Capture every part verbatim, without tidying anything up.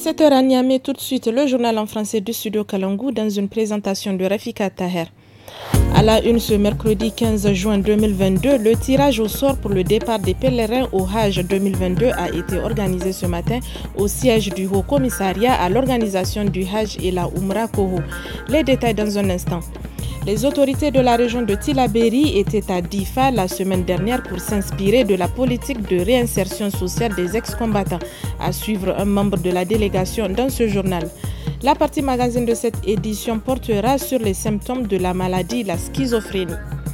sept heures à Niamey, tout de suite le journal en français du Studio Kalangu dans une présentation de Rafika Taher. À la une ce mercredi quinze juin deux mille vingt-deux, le tirage au sort pour le départ des pèlerins au Hajj deux mille vingt-deux a été organisé ce matin au siège du Haut Commissariat à l'organisation du Hajj et la Umrah Koho. Les détails dans un instant. Les autorités de la région de Tillabéri étaient à Difa la semaine dernière pour s'inspirer de la politique de réinsertion sociale des ex-combattants. À suivre un membre de la délégation dans ce journal. La partie magazine de cette édition portera sur les symptômes de la maladie, la schizophrénie.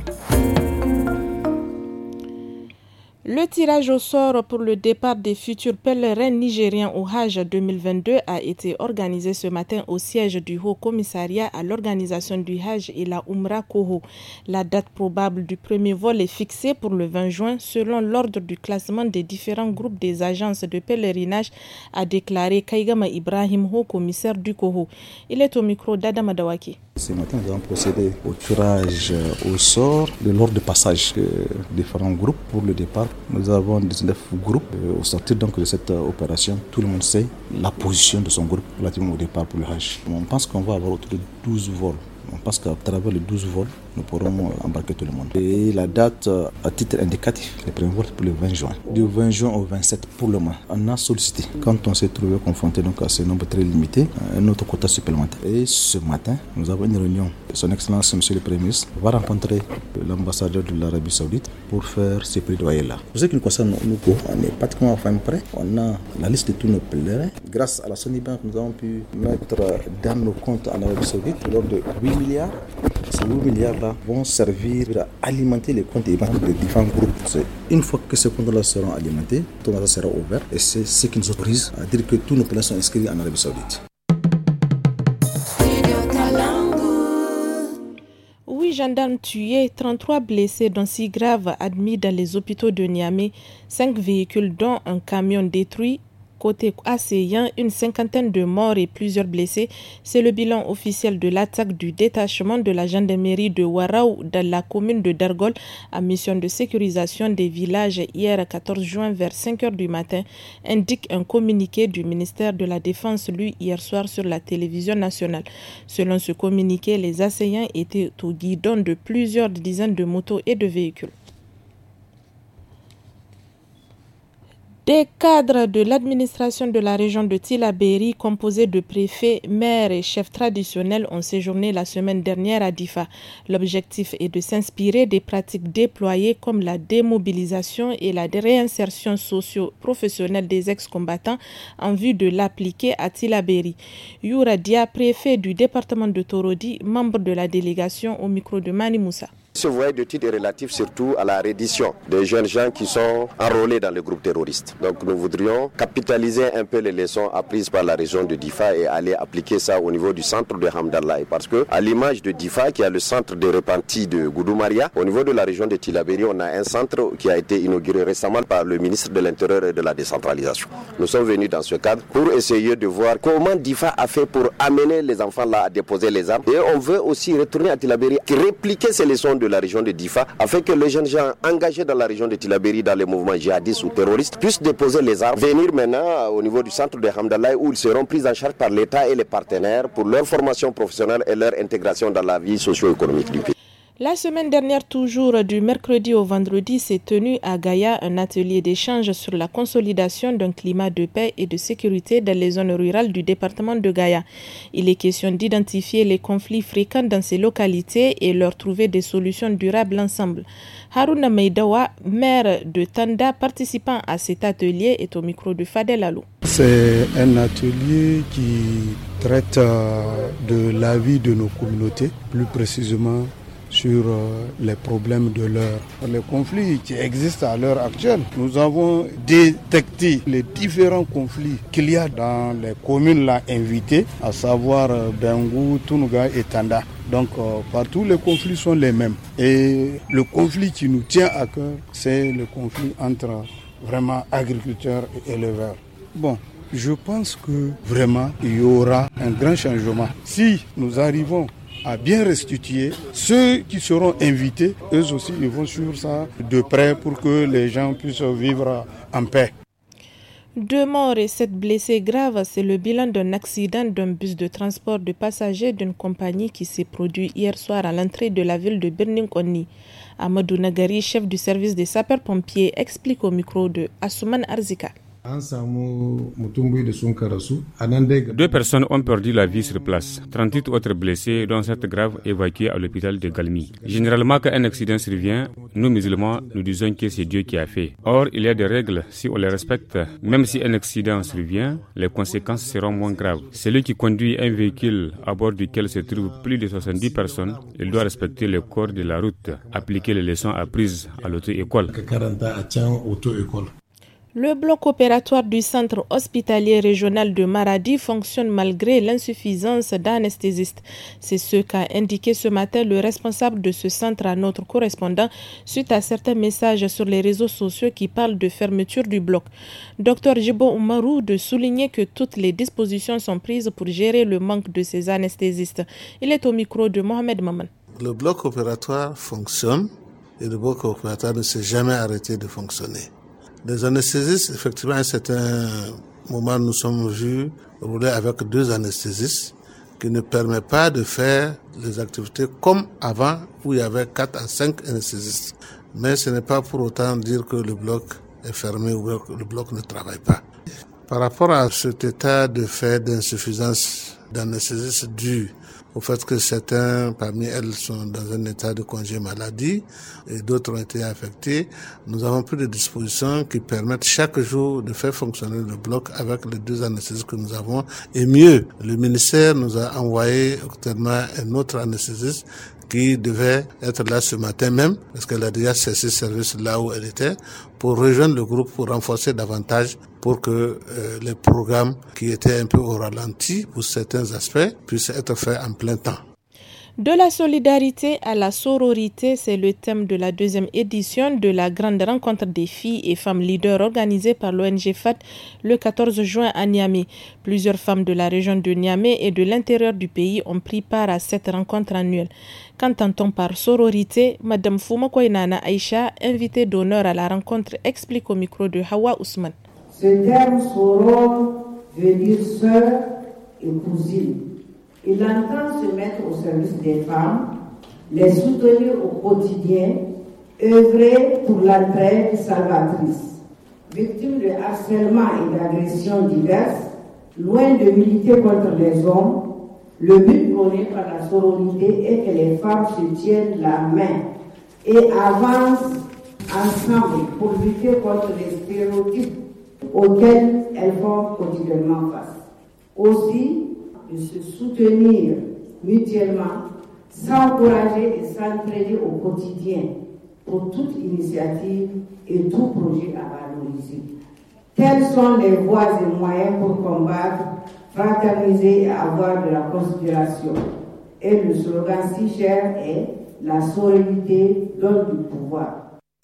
Le tirage au sort pour le départ des futurs pèlerins nigériens au Hajj deux mille vingt-deux a été organisé ce matin au siège du Haut Commissariat à l'organisation du Hajj et la Umrah Koho. La date probable du premier vol est fixée pour le vingt juin selon l'ordre du classement des différents groupes des agences de pèlerinage, a déclaré Kaigama Ibrahim, Haut Commissaire du Koho. Il est au micro d'Adama Dawaki. Ce matin, nous avons procédé au tirage au sort de l'ordre de passage de différents groupes pour le départ. Nous avons dix-neuf groupes. Au sortir donc de cette opération, tout le monde sait la position de son groupe relativement au départ pour le Hajj. On pense qu'on va avoir autour de douze vols. On pense qu'à travers les douze vols, nous pourrons embarquer tout le monde. Et la date, à titre indicatif, les premiers vols pour le vingt juin. Du vingt juin au vingt-sept pour le mois. On a sollicité, quand on s'est trouvé confronté donc à ce nombre très limité, un autre quota supplémentaire. Et ce matin, nous avons une réunion. Son Excellence, Monsieur le Premier ministre, va rencontrer l'ambassadeur de l'Arabie Saoudite pour faire ces plaidoyers-là. Pour ce qui nous concerne, nous, on est pratiquement enfin prêt. On a la liste de tous nos pèlerins. Grâce à la Sony Bank, nous avons pu mettre dans nos comptes en Arabie Saoudite l'ordre de huit milliards. Ces huit milliards-là vont servir à alimenter les comptes des banques de différents groupes. C'est une fois que ces comptes-là seront alimentés, tout ça sera ouvert et c'est ce qui nous autorise à dire que tous nos pèlerins sont inscrits en Arabie Saoudite. huit gendarmes tués, trente-trois blessés dont six graves admis dans les hôpitaux de Niamey, cinq véhicules dont un camion détruit. Côté assaillant, une cinquantaine de morts et plusieurs blessés. C'est le bilan officiel de l'attaque du détachement de la gendarmerie de Waraou dans la commune de Dargol à mission de sécurisation des villages hier quatorze juin vers cinq heures du matin, indique un communiqué du ministère de la Défense lu hier soir sur la télévision nationale. Selon ce communiqué, les assaillants étaient au guidon de plusieurs dizaines de motos et de véhicules. Des cadres de l'administration de la région de Tillabéri, composés de préfets, maires et chefs traditionnels, ont séjourné la semaine dernière à Difa. L'objectif est de s'inspirer des pratiques déployées comme la démobilisation et la réinsertion socio-professionnelle des ex-combattants en vue de l'appliquer à Tillabéri. Youra Dia, préfet du département de Torodi, membre de la délégation au micro de Mani Moussa. Ce voyage d'études est relatif surtout à la reddition des jeunes gens qui sont enrôlés dans le groupe terroriste. Donc nous voudrions capitaliser un peu les leçons apprises par la région de Difa et aller appliquer ça au niveau du centre de Hamdallah. Parce que à l'image de Difa, qui a le centre de repenti de Goudoumaria, au niveau de la région de Tillabéri, on a un centre qui a été inauguré récemment par le ministre de l'Intérieur et de la décentralisation. Nous sommes venus dans ce cadre pour essayer de voir comment Difa a fait pour amener les enfants là à déposer les armes. Et on veut aussi retourner à Tillabéri, répliquer ces leçons de de la région de Difa, afin que les jeunes gens engagés dans la région de Tillabéri dans les mouvements djihadistes ou terroristes puissent déposer les armes, venir maintenant au niveau du centre de Hamdallah où ils seront pris en charge par l'État et les partenaires pour leur formation professionnelle et leur intégration dans la vie socio-économique du pays. La semaine dernière, toujours du mercredi au vendredi, s'est tenu à Gaïa un atelier d'échange sur la consolidation d'un climat de paix et de sécurité dans les zones rurales du département de Gaïa. Il est question d'identifier les conflits fréquents dans ces localités et leur trouver des solutions durables ensemble. Haruna Meidawa, maire de Tanda, participant à cet atelier, est au micro de Fadel Alou. C'est un atelier qui traite de la vie de nos communautés, plus précisément sur les problèmes de l'heure, les conflits qui existent à l'heure actuelle. Nous avons détecté les différents conflits qu'il y a dans les communes là invitées, à savoir Bengou, Tunuga et Tanda. Donc euh, partout les conflits sont les mêmes. Et le conflit qui nous tient à cœur, c'est le conflit entre vraiment agriculteurs et éleveurs. Bon, je pense que vraiment il y aura un grand changement si nous arrivons à bien restituer. Ceux qui seront invités, eux aussi, ils vont suivre ça de près pour que les gens puissent vivre en paix. Deux morts et sept blessés graves, c'est le bilan d'un accident d'un bus de transport de passagers d'une compagnie qui s'est produit hier soir à l'entrée de la ville de Birnin-Konni. Amadou Nagari, chef du service des sapeurs-pompiers, explique au micro de Assouman Arzika. Deux personnes ont perdu la vie sur place. trente-huit autres blessés, dont sept graves, évacués à l'hôpital de Galmi. Généralement, quand un accident survient, nous musulmans, nous disons que c'est Dieu qui a fait. Or, il y a des règles, si on les respecte, même si un accident survient, les conséquences seront moins graves. Celui qui conduit un véhicule à bord duquel se trouvent plus de soixante-dix personnes, il doit respecter le code de la route, appliquer les leçons apprises à l'auto-école. Le bloc opératoire du centre hospitalier régional de Maradi fonctionne malgré l'insuffisance d'anesthésistes. C'est ce qu'a indiqué ce matin le responsable de ce centre à notre correspondant suite à certains messages sur les réseaux sociaux qui parlent de fermeture du bloc. Docteur Jibo Oumarou de souligner que toutes les dispositions sont prises pour gérer le manque de ces anesthésistes. Il est au micro de Mohamed Maman. Le bloc opératoire fonctionne et le bloc opératoire ne s'est jamais arrêté de fonctionner. Les anesthésistes, effectivement, à un certain moment, nous sommes vus rouler avec deux anesthésistes qui ne permettent pas de faire les activités comme avant où il y avait quatre à cinq anesthésistes. Mais ce n'est pas pour autant dire que le bloc est fermé ou que le bloc ne travaille pas. Par rapport à cet état de fait d'insuffisance d'anesthésistes dû au fait que certains parmi elles sont dans un état de congé maladie et d'autres ont été affectés, nous avons pris des dispositions qui permettent chaque jour de faire fonctionner le bloc avec les deux anesthésistes que nous avons. Et mieux, le ministère nous a envoyé actuellement un autre anesthésiste qui devait être là ce matin même, parce qu'elle a déjà cessé service là où elle était, pour rejoindre le groupe, pour renforcer davantage, pour que euh, les programmes qui étaient un peu au ralenti pour certains aspects puissent être faits en plein temps. De la solidarité à la sororité, c'est le thème de la deuxième édition de la grande rencontre des filles et femmes leaders organisée par l'O N G F A T le quatorze juin à Niamey. Plusieurs femmes de la région de Niamey et de l'intérieur du pays ont pris part à cette rencontre annuelle. Qu'entend-on par sororité? Madame Fouma Koinana Aïcha, invitée d'honneur à la rencontre, explique au micro de Hawa Ousmane. Ce terme soror veut dire sœur et cousine. Il entend se mettre au service des femmes, les soutenir au quotidien, œuvrer pour l'entraide salvatrice. Victimes de harcèlement et d'agressions diverses, loin de militer contre les hommes, le but prôné par la sororité est que les femmes se tiennent la main et avancent ensemble pour lutter contre les stéréotypes auxquels elles font quotidiennement face. Aussi, de se soutenir mutuellement, s'encourager et s'entraider au quotidien pour toute initiative et tout projet à valoriser. Telles sont les voies et moyens pour combattre, fraterniser et avoir de la considération. Et le slogan si cher est « La sororité donne du pouvoir ».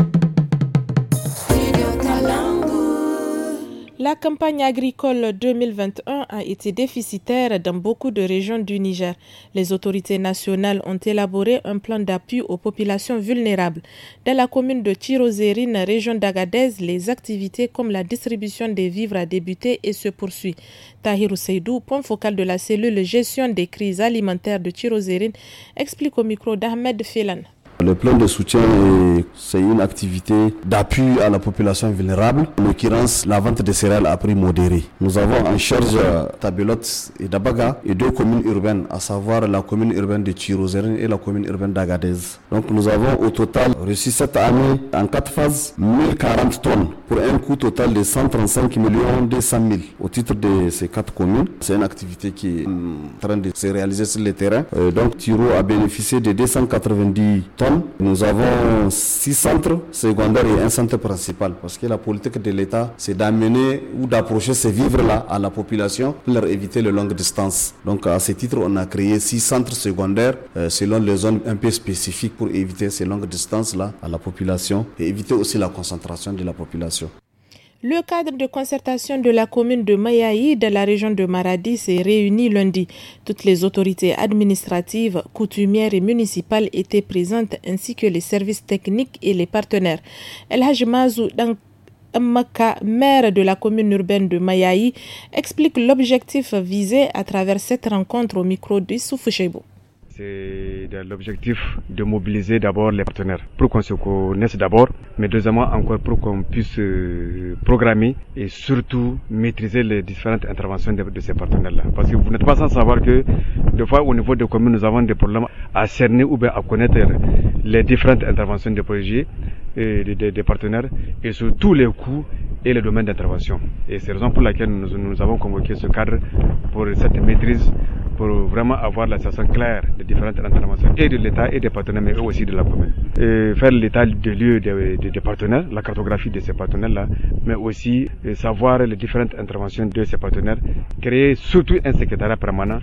La campagne agricole deux mille vingt et un a été déficitaire dans beaucoup de régions du Niger. Les autorités nationales ont élaboré un plan d'appui aux populations vulnérables. Dans la commune de Tirozérine, région d'Agadez, les activités comme la distribution des vivres a débuté et se poursuit. Tahirou Seydou, point focal de la cellule gestion des crises alimentaires de Tirozérine, explique au micro d'Ahmed Félan. Le plan de soutien, c'est une activité d'appui à la population vulnérable, en l'occurrence la vente de céréales à prix modéré. Nous avons en charge Tabelote et Dabaga et deux communes urbaines, à savoir la commune urbaine de Tirozérine et la commune urbaine d'Agadez. Donc nous avons au total reçu cette année en quatre phases mille quarante tonnes pour un coût total de cent trente-cinq millions deux cent mille au titre de ces quatre communes. C'est une activité qui est en train de se réaliser sur le terrain. Euh, donc Tiro a bénéficié de deux cent quatre-vingt-dix tonnes. Nous avons six centres secondaires et un centre principal parce que la politique de l'État, c'est d'amener ou d'approcher ces vivres-là à la population pour leur éviter les longues distances. Donc à ce titre, on a créé six centres secondaires euh, selon les zones un peu spécifiques pour éviter ces longues distances-là à la population et éviter aussi la concentration de la population. Le cadre de concertation de la commune de Mayaï de la région de Maradi s'est réuni lundi. Toutes les autorités administratives, coutumières et municipales étaient présentes ainsi que les services techniques et les partenaires. El Hajj Mazou Mmaka, maire de la commune urbaine de Mayaï, explique l'objectif visé à travers cette rencontre au micro de Soufou Cheibou. C'est l'objectif de mobiliser d'abord les partenaires pour qu'on se connaisse d'abord, mais deuxièmement encore pour qu'on puisse programmer et surtout maîtriser les différentes interventions de, de ces partenaires-là. Parce que vous n'êtes pas sans savoir que des fois au niveau des communes nous avons des problèmes à cerner ou bien à connaître les différentes interventions des projets et des, des, des partenaires et sur tous les coûts et les domaines d'intervention. Et c'est la raison pour laquelle nous, nous avons convoqué ce cadre pour cette maîtrise, pour vraiment avoir la situation claire des différentes interventions et de l'État et des partenaires, mais aussi de la commune. Et faire l'état des lieux des, des, des partenaires, la cartographie de ces partenaires-là, mais aussi savoir les différentes interventions de ces partenaires, créer surtout un secrétariat permanent.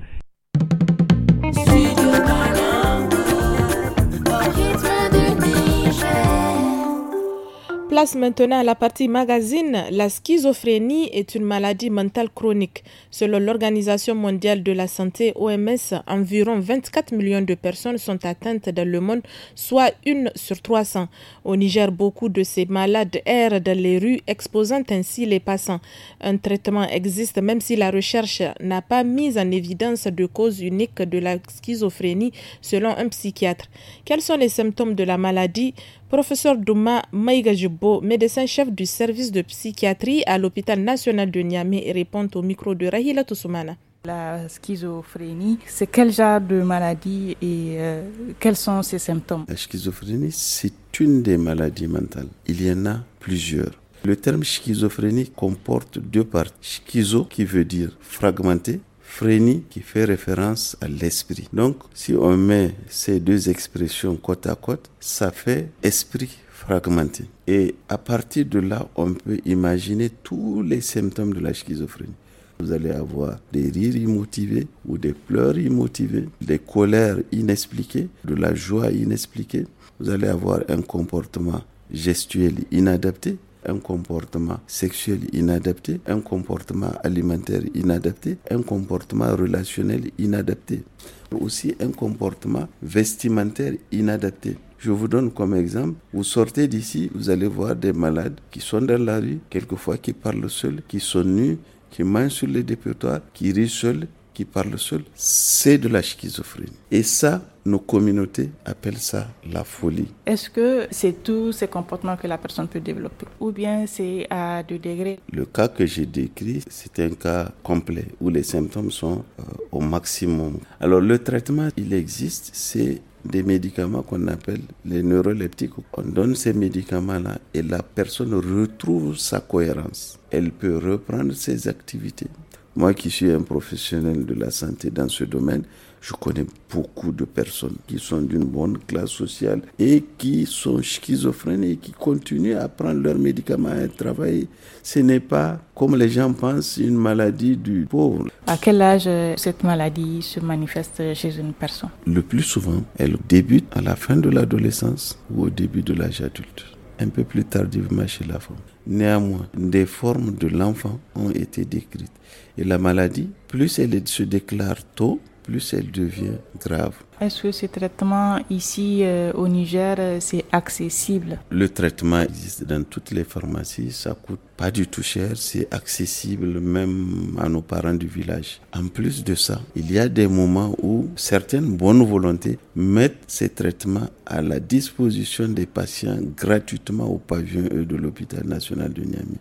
Place maintenant à la partie magazine. La schizophrénie est une maladie mentale chronique. Selon l'Organisation mondiale de la santé O M S, environ vingt-quatre millions de personnes sont atteintes dans le monde, soit une sur trois cents. Au Niger, beaucoup de ces malades errent dans les rues, exposant ainsi les passants. Un traitement existe même si la recherche n'a pas mis en évidence de cause unique de la schizophrénie, selon un psychiatre. Quels sont les symptômes de la maladie? Professeur Douma Maïga-Jibbo, médecin-chef du service de psychiatrie à l'hôpital national de Niamey, répond au micro de Rahila Toussoumana. La schizophrénie, c'est quel genre de maladie et euh, quels sont ses symptômes? La schizophrénie, c'est une des maladies mentales. Il y en a plusieurs. Le terme schizophrénie comporte deux parties. Schizo, qui veut dire fragmenté, phrénie qui fait référence à l'esprit. Donc, si on met ces deux expressions côte à côte, ça fait esprit fragmenté. Et à partir de là, on peut imaginer tous les symptômes de la schizophrénie. Vous allez avoir des rires immotivés ou des pleurs immotivés, des colères inexpliquées, de la joie inexpliquée. Vous allez avoir un comportement gestuel inadapté, un comportement sexuel inadapté, un comportement alimentaire inadapté, un comportement relationnel inadapté, aussi un comportement vestimentaire inadapté. Je vous donne comme exemple, vous sortez d'ici, vous allez voir des malades qui sont dans la rue, quelquefois qui parlent seuls, qui sont nus, qui mangent sur les dépotoirs, qui rient seuls, qui parlent seuls. C'est de la schizophrénie. Et ça, nos communautés appellent ça la folie. Est-ce que c'est tous ces comportements que la personne peut développer ou bien c'est à deux degrés? Le cas que j'ai décrit, c'est un cas complet où les symptômes sont euh, au maximum. Alors le traitement, il existe, c'est des médicaments qu'on appelle les neuroleptiques. On donne ces médicaments-là et la personne retrouve sa cohérence. Elle peut reprendre ses activités. Moi qui suis un professionnel de la santé dans ce domaine, je connais beaucoup de personnes qui sont d'une bonne classe sociale et qui sont schizophrènes et qui continuent à prendre leurs médicaments et à travailler. Ce n'est pas, comme les gens pensent, une maladie du pauvre. À quel âge cette maladie se manifeste chez une personne? Le plus souvent, elle débute à la fin de l'adolescence ou au début de l'âge adulte. Un peu plus tardivement chez la femme. Néanmoins, des formes de l'enfant ont été décrites. Et la maladie, plus elle se déclare tôt, plus elle devient grave. Est-ce que ce traitement ici euh, au Niger, c'est accessible? Le traitement existe dans toutes les pharmacies, ça coûte pas du tout cher, c'est accessible même à nos parents du village. En plus de ça, il y a des moments où certaines bonnes volontés mettent ces traitements à la disposition des patients gratuitement au pavillon E de l'hôpital national de Niamey.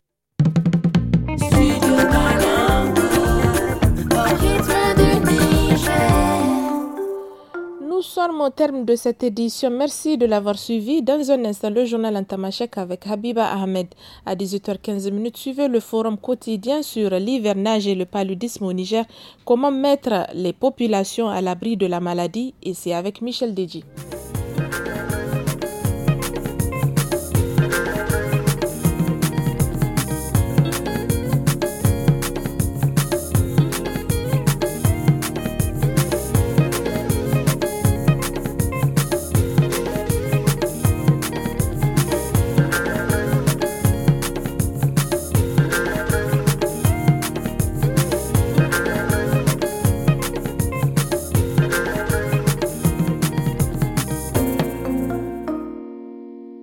Nous sommes au terme de cette édition. Merci de l'avoir suivi. Dans un instant, le journal en tamashek avec Habiba Ahmed. À dix-huit heures quinze, suivez le forum quotidien sur l'hivernage et le paludisme au Niger. Comment mettre les populations à l'abri de la maladie? Et c'est avec Michel Deji.